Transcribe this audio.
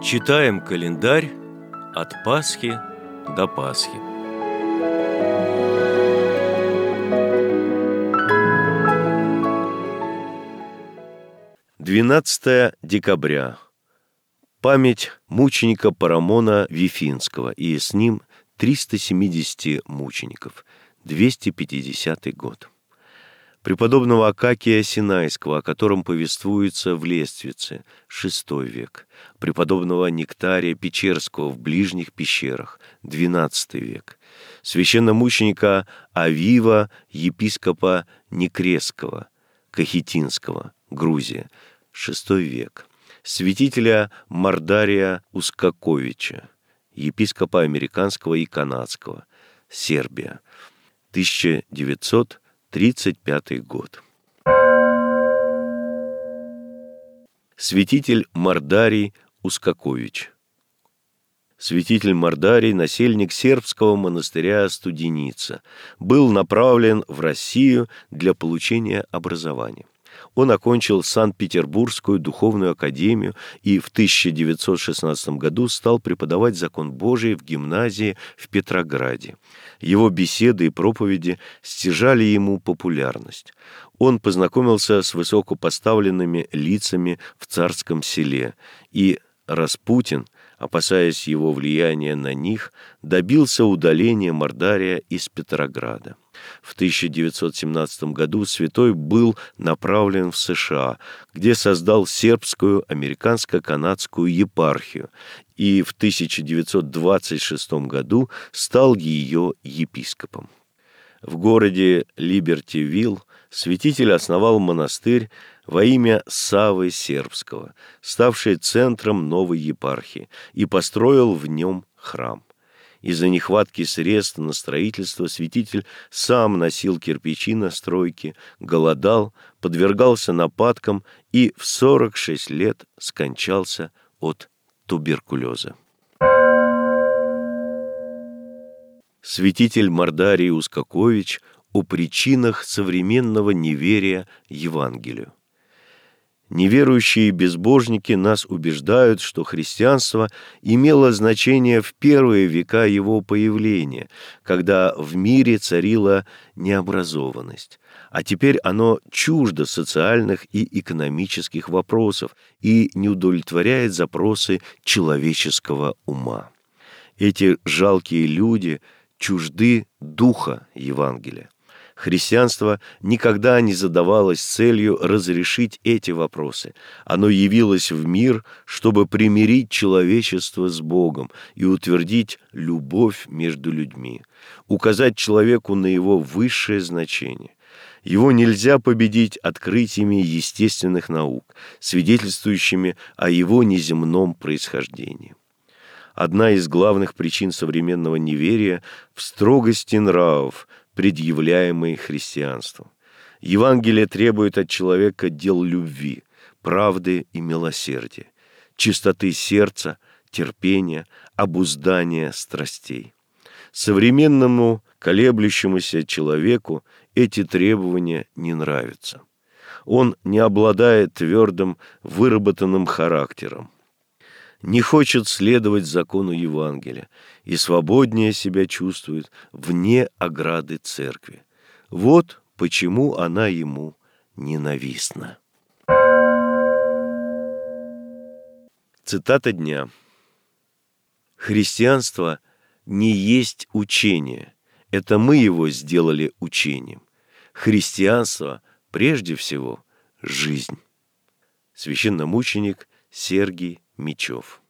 Читаем календарь от Пасхи до Пасхи. «12 декабря. Память мученика Парамона Вифинского, и с ним 370 мучеников, 250 год. Преподобного Акакия Синайского, о котором повествуется в Лествице, VI век. Преподобного Нектария Печерского в Ближних пещерах, XII век. Священномученика Авива, епископа Некресского, Кахетинского, Грузия, VI век. Святителя Мордария Ускаковича, епископа американского и канадского, Сербия, 1935 год. Святитель Мордарий Ускакович. Святитель Мордарий, насельник сербского монастыря Студеница, был направлен в Россию для получения образования. Он окончил Санкт-Петербургскую духовную академию и в 1916 году стал преподавать закон Божий в гимназии в Петрограде. Его беседы и проповеди стяжали ему популярность. Он познакомился с высокопоставленными лицами в Царском Селе, и Распутин, опасаясь его влияния на них, добился удаления Мордария из Петрограда. В 1917 году святой был направлен в США, где создал сербскую американско-канадскую епархию, и в 1926 году стал ее епископом. В городе Либерти-Вилл святитель основал монастырь во имя Саввы Сербского, ставший центром новой епархии, и построил в нем храм. Из-за нехватки средств на строительство святитель сам носил кирпичи на стройки, голодал, подвергался нападкам и в 46 лет скончался от туберкулеза. Святитель Мордарий Ускакович о причинах современного неверия Евангелию. Неверующие безбожники нас убеждают, что христианство имело значение в первые века его появления, когда в мире царила необразованность, а теперь оно чуждо социальных и экономических вопросов и не удовлетворяет запросы человеческого ума. Эти жалкие люди чужды духа Евангелия. Христианство никогда не задавалось целью разрешить эти вопросы. Оно явилось в мир, чтобы примирить человечество с Богом и утвердить любовь между людьми, указать человеку на его высшее значение. Его нельзя победить открытиями естественных наук, свидетельствующими о его неземном происхождении. Одна из главных причин современного неверия в строгости нравов, предъявляемой христианством. Евангелие требует от человека дел любви, правды и милосердия, чистоты сердца, терпения, обуздания страстей. Современному колеблющемуся человеку эти требования не нравятся. Он не обладает твердым, выработанным характером, не хочет следовать закону Евангелия и свободнее себя чувствует вне ограды церкви. Вот почему она ему ненавистна. Цитата дня. «Христианство не есть учение, это мы его сделали учением. Христианство прежде всего жизнь». Священномученик Сергий Мечев.